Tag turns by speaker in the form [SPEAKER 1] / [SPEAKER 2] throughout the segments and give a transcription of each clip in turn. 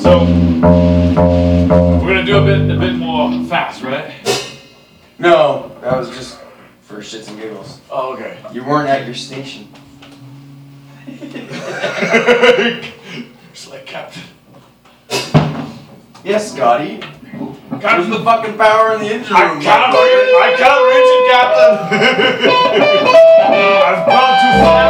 [SPEAKER 1] So we're gonna do a bit more fast, right?
[SPEAKER 2] No, that was just for shits and giggles.
[SPEAKER 1] Oh, okay.
[SPEAKER 2] You weren't at your station.
[SPEAKER 1] Just like Captain.
[SPEAKER 2] Yes, Scotty. Where's the fucking power in the engine room?
[SPEAKER 1] I can't reach it, Captain. I've gone too far.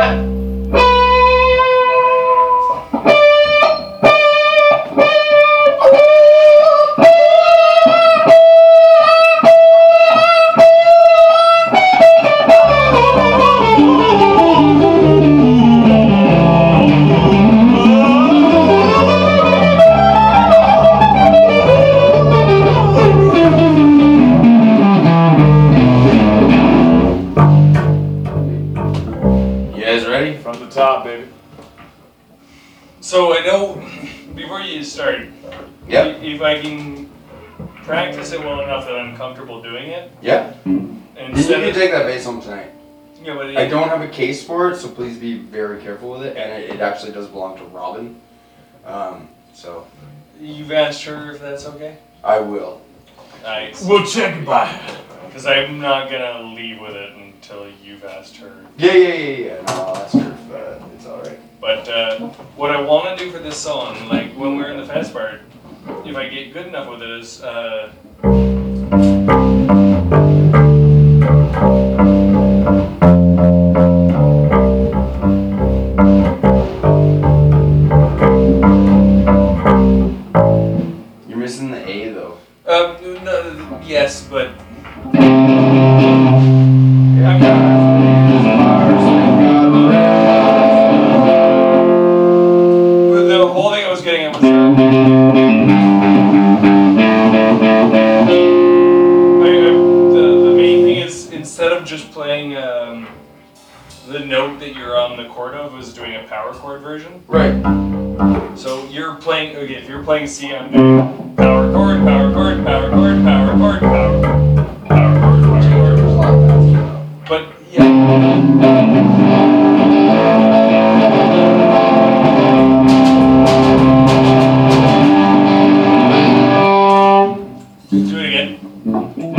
[SPEAKER 1] From the top, baby. So I know, before you start, if I can practice it well enough that I'm comfortable doing it.
[SPEAKER 2] Yeah. You can take that bass home tonight.
[SPEAKER 1] Yeah, but
[SPEAKER 2] I don't have a case for it, so please be very careful with it. And it actually does belong to Robin. So.
[SPEAKER 1] You've asked her if that's okay?
[SPEAKER 2] I will.
[SPEAKER 1] Nice. We'll check it by. Because I'm not gonna leave with it until you've asked her.
[SPEAKER 2] Yeah. No, I'll ask her if it's alright.
[SPEAKER 1] But what I want to do for this song, like when we're in the fast part, if I get good enough with it, is
[SPEAKER 2] You're missing the A though.
[SPEAKER 1] no, yes, but. The whole thing I was getting at was the main thing is, instead of just playing the note that you're on the chord of, was doing a power chord version.
[SPEAKER 2] Right.
[SPEAKER 1] So you're playing, okay, if you're playing C, I'm doing power chord, power chord, power chord, power chord, power chord, power chord, power chord. But yeah. Do it again.